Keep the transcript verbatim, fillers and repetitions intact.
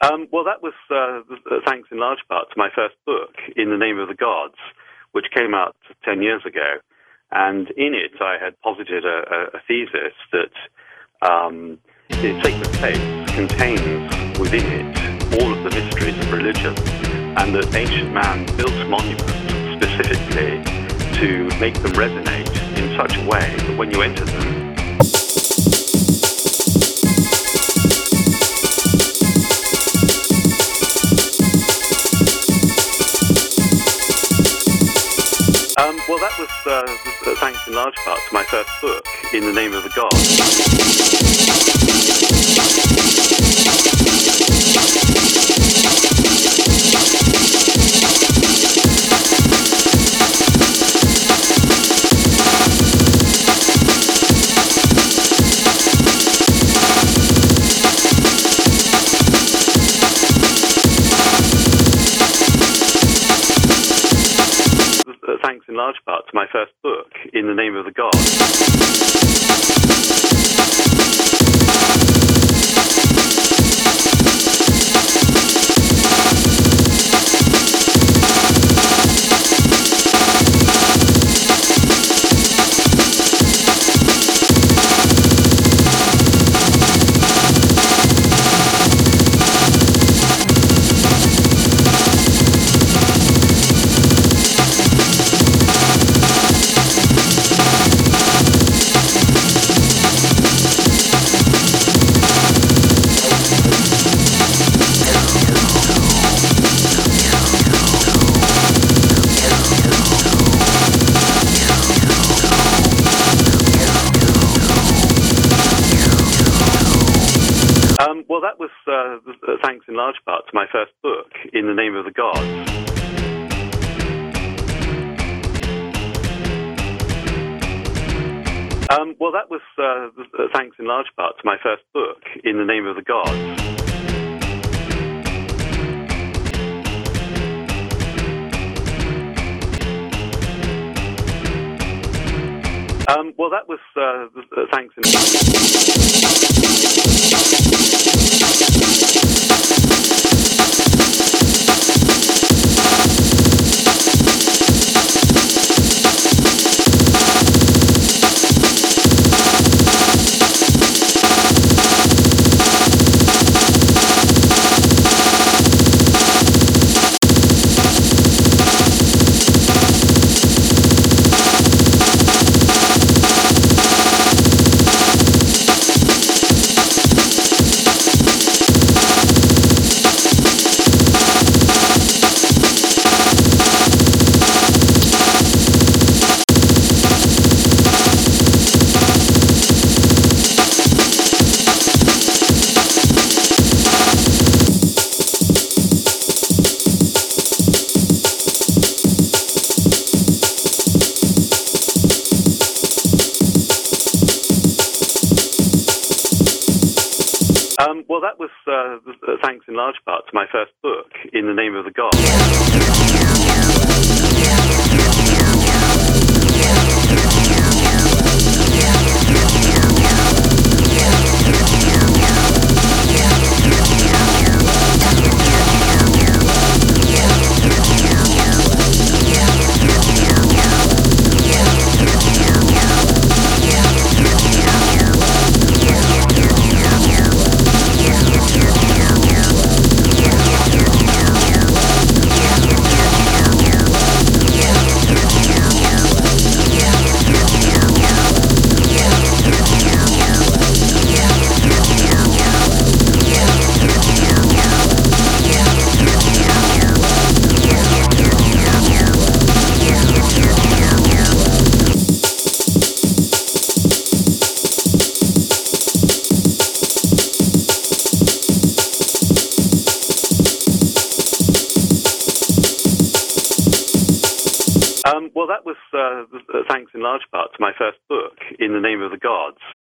Um, well, that was uh, thanks in large part to my first book, In the Name of the Gods, which came out ten years ago. And in it, I had posited a, a, a thesis that um, the sacred place contains within it all of the mysteries of religion, and that ancient man built monuments specifically to make them resonate in such a way that when you enter them, Um, well, that was uh, thanks in large part to my first book, In the Name of the Gods. Thanks in large part to my first book, In the Name of the Gods. Um, well, that was uh, thanks in large part to my first book, In the Name of the Gods. Um, well, that was uh, thanks in large part to my first book, In the Name of the Gods. Um, well, that was uh, thanks in... Um, well, that was uh, thanks in large part to my first book, In the Name of the Gods. Um, well, that was uh, thanks in large part to my first book, In the Name of the Gods.